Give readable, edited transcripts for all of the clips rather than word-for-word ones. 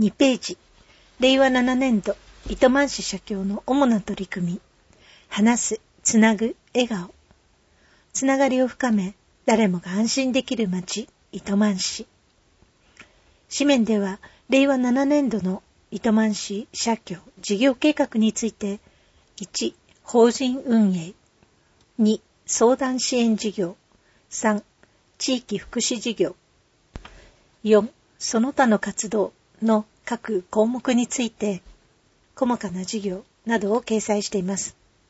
2ページ、令和7年度、糸満市社協の主な取り組み、話す、つなぐ、笑顔。つながりを深め、誰もが安心できる町、糸満市。紙面では、令和7年度の糸満市社協事業計画について、1、法人運営。2、相談支援事業。3、地域福祉事業。4、その他の活動の各項目について、細かな事業などを掲載しています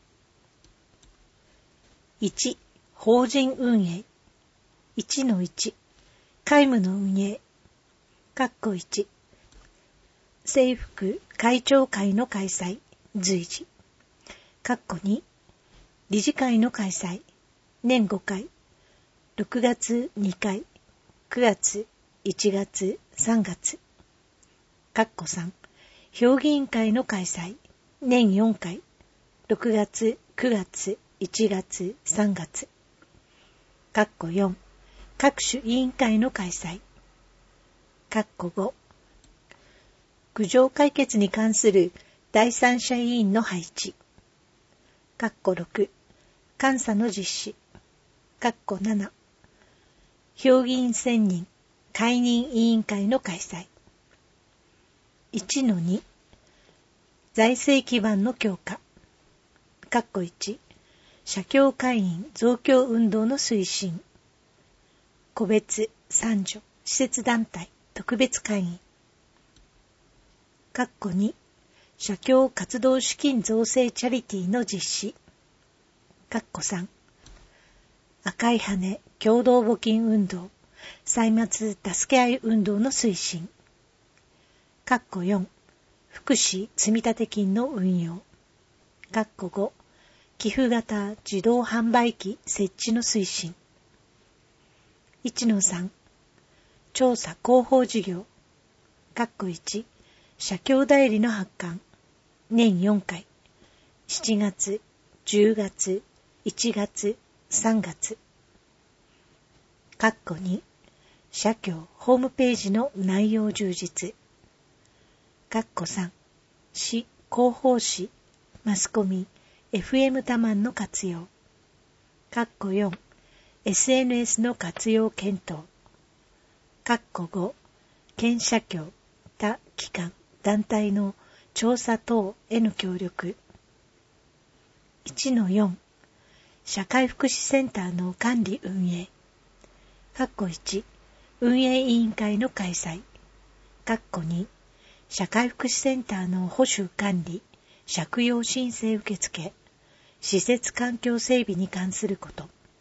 。1、法人運営。1-1、会務の運営。1、政福会長会の開催、随時。2、理事会の開催、年5回、6月2回、9月、1月、3月。3、評議員会の開催、年4回、6月、9月、1月、3月。4、各種委員会の開催。5、苦情解決に関する第三者委員の配置。6、監査の実施。7、評議員選任、解任委員会の開催。1-2、財政基盤の強化。1、社協会員増強運動の推進。個別、三女、施設団体、特別会員。2、社協活動資金造成チャリティーの実施。3、赤い羽共同募金運動、歳末助け合い運動の推進。4、福祉積立金の運用。5、寄付型自動販売機設置の推進。1-3、調査広報事業。1、社協代理の発刊。年4回。7月、10月、1月、3月。2、社協ホームページの内容充実。3、市、広報誌、マスコミ、FM 多摩の活用。4、SNS の活用検討。5、県社協、他機関、団体の調査等への協力。1-4、社会福祉センターの管理運営。1、運営委員会の開催。2、社会福祉センターの保守管理、借用申請受付、施設環境整備に関すること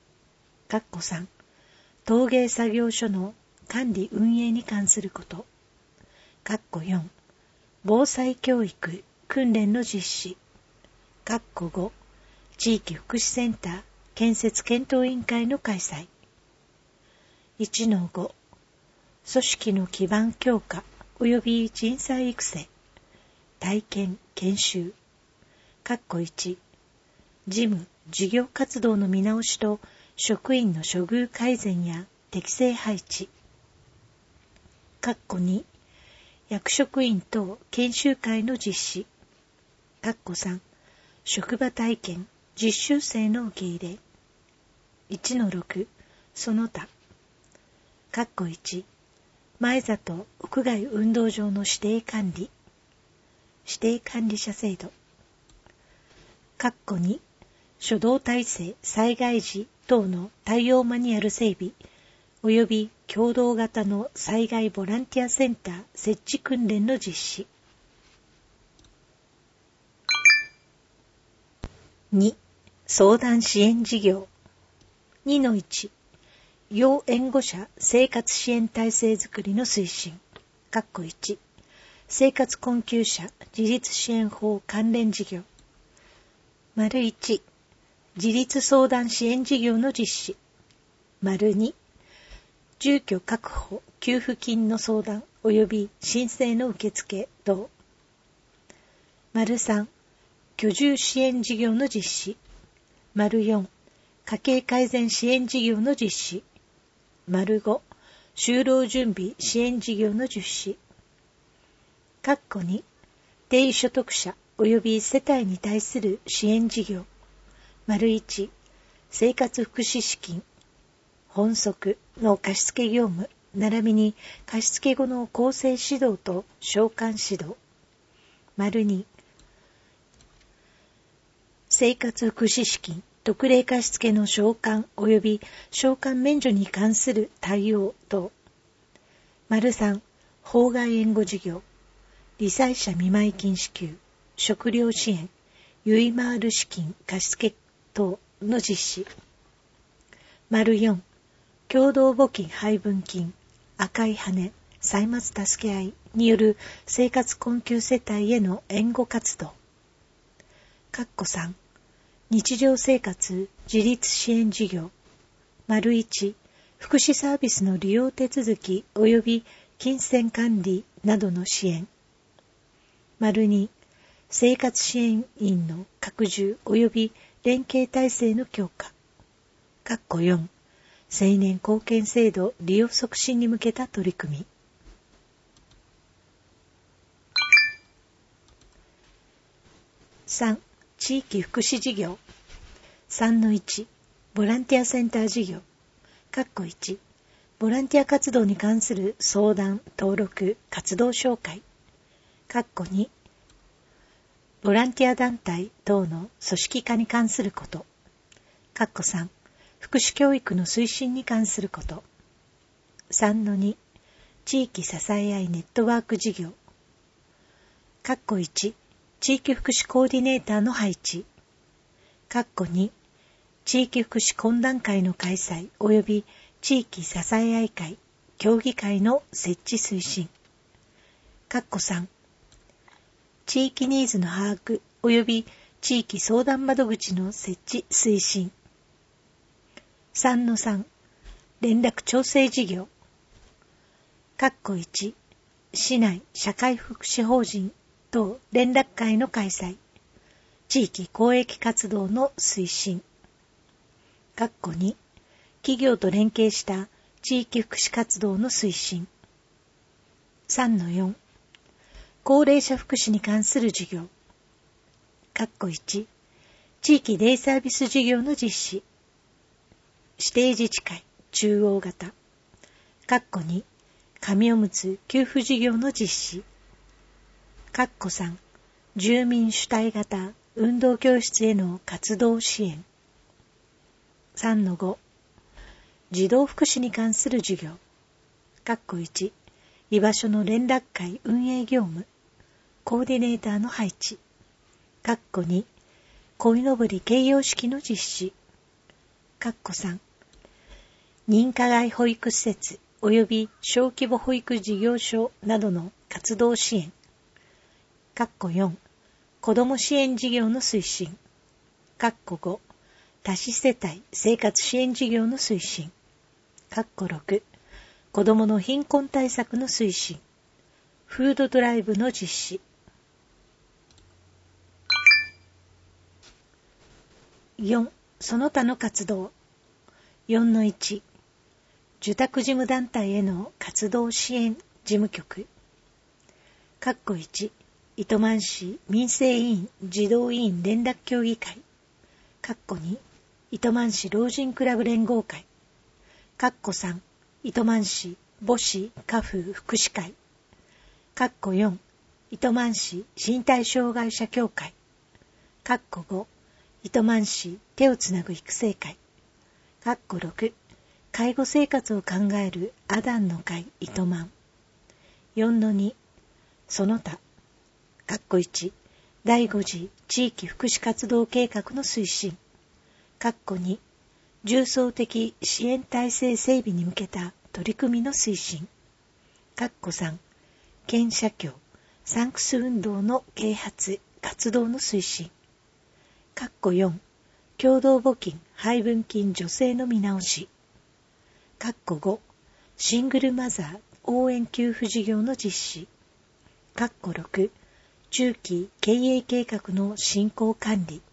。3、陶芸作業所の管理運営に関すること。4、防災教育、訓練の実施。5、地域福祉センター、建設検討委員会の開催。1-5、組織の基盤強化及び人材育成、体験、研修。1、事務、事業活動の見直しと職員の処遇改善や適正配置。2、役職員等研修会の実施。3、職場体験、実習生の受け入れ。1-6、その他。1、前里屋外運動場の指定管理。指定管理者制度。2、初動体制災害時等の対応マニュアル整備及び共同型の災害ボランティアセンター設置訓練の実施。2、相談支援事業。2-1、要援護者生活支援体制づくりの推進。1、生活困窮者自立支援法関連事業。1、自立相談支援事業の実施。2、住居確保給付金の相談及び申請の受付等。3、居住支援事業の実施。4、家計改善支援事業の実施。5、就労準備支援事業の実施。 2、低所得者及び世帯に対する支援事業。1、生活福祉資金、本則の貸付業務、並びに貸付後の公正指導と償還指導。2、生活福祉資金、特例貸付の償還及び償還免除に関する対応等。3、法外援護事業、罹災者見舞金支給、食料支援、ゆいまーる資金貸付等の実施。4、共同募金配分金、赤い羽、歳末助け合いによる生活困窮世帯への援護活動。3、日常生活自立支援事業。1、福祉サービスの利用手続き及び金銭管理などの支援。2、生活支援員の拡充及び連携体制の強化。4、青年貢献制度利用促進に向けた取り組み。3、地域福祉事業。3-1、ボランティアセンター事業。1、ボランティア活動に関する相談、登録、活動紹介。2、ボランティア団体等の組織化に関すること。3、福祉教育の推進に関すること。3-2、地域支え合いネットワーク事業。1、地域福祉コーディネーターの配置。2、地域福祉懇談会の開催及び地域支え合い会、協議会の設置推進。3、地域ニーズの把握及び地域相談窓口の設置推進。3-3、連絡調整事業。1、市内社会福祉法人等連絡会の開催、地域公益活動の推進。2、企業と連携した地域福祉活動の推進。3-4、高齢者福祉に関する事業。1、地域デイサービス事業の実施。指定自治会中央型。2、紙おむつ給付事業の実施。3、住民主体型運動教室への活動支援。3-5、児童福祉に関する事業。1、居場所の連絡会運営業務、コーディネーターの配置。2、鯉のぼり掲揚式の実施。3、認可外保育施設及び小規模保育事業所などの活動支援。4、子ども支援事業の推進。5、多子世帯生活支援事業の推進。6、子どもの貧困対策の推進。フードドライブの実施。4、その他の活動。4-1、受託事務団体への活動支援事務局。1、糸満市民生委員児童委員連絡協議会。2、糸満市老人クラブ連合会。3、糸満市母子家父福祉会。4、糸満市身体障害者協会。5、糸満市手をつなぐ育成会。6、介護生活を考えるアダンの会糸満。4-2、その他。1、第5次地域福祉活動計画の推進。2、重層的支援体制整備に向けた取り組みの推進。3、県社協サンクス運動の啓発活動の推進。4、共同募金配分金助成の見直し。5、シングルマザー応援給付事業の実施。6、中期経営計画の進行管理。